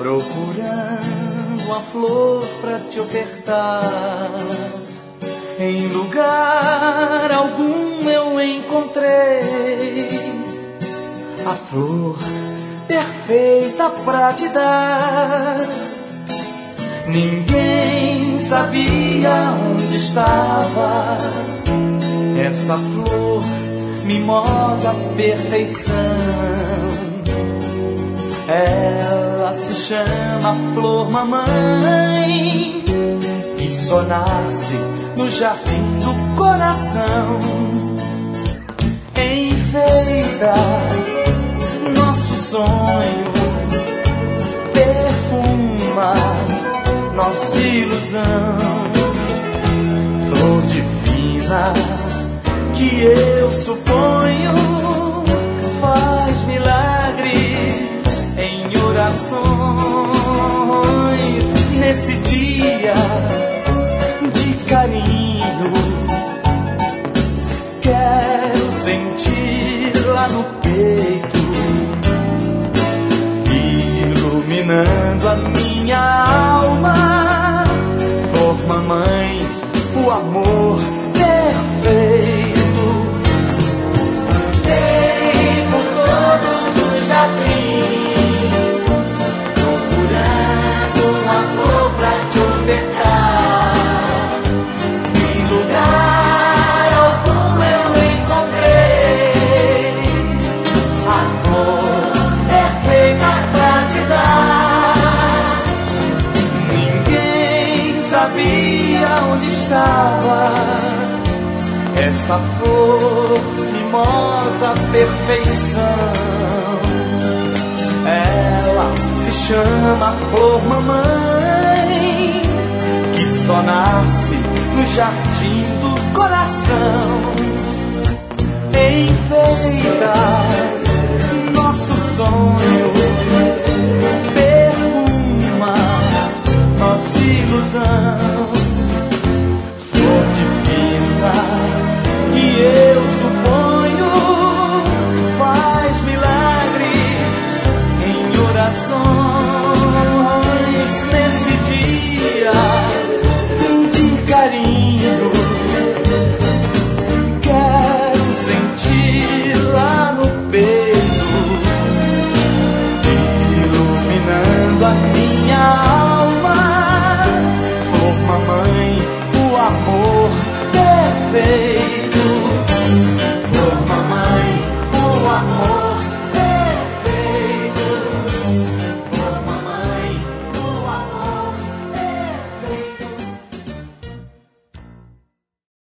procurando uma flor pra te ofertar. Em lugar algum eu encontrei a flor perfeita pra te dar. Ninguém sabia onde estava esta flor, mimosa perfeição. Ela se chama Flor Mamãe e só nasce no jardim do coração. Enfeita nosso sonho, perfuma nossa ilusão. Flor divina que eu suponho faz milagres em orações. Nesse dia de carinho, quero sentir lá no peito, iluminando a minha alma. Flor Mamãe, o amor perfeito. Dei por todos os jardins, procurando uma flor pra te ofertar. Em lugar algum eu encontrei a flor perfeita pra te dar. Ninguém sabia onde estava esta flor, mimosa perfeição. Ela se chama Flor Mamãe, que só nasce no jardim do coração. Enfeita nosso sonho,